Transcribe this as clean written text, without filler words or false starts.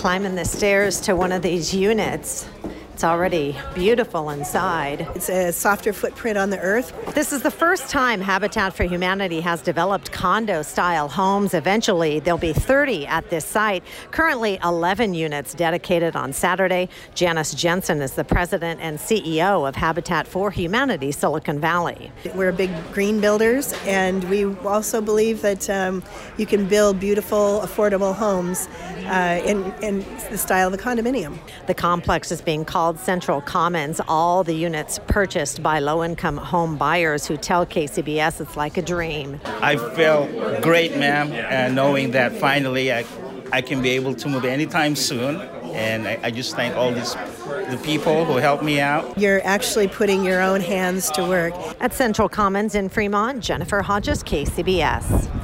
Climbing the stairs to one of these units. It's already beautiful inside. It's a softer footprint on the earth. This is the first time Habitat for Humanity has developed condo-style homes. Eventually, there'll be 30 at this site. Currently, 11 units dedicated on Saturday. Janice Jensen is the president and CEO of Habitat for Humanity Silicon Valley. We're big green builders, and we also believe that you can build beautiful, affordable homes in the style of a condominium. The complex is being called Central Commons. All the units purchased by low-income home buyers who tell KCBS it's like a dream. I feel great, ma'am, knowing that finally I can be able to move anytime soon. And I just thank all the people who helped me out. You're actually putting your own hands to work. At Central Commons in Fremont, Jennifer Hodges, KCBS.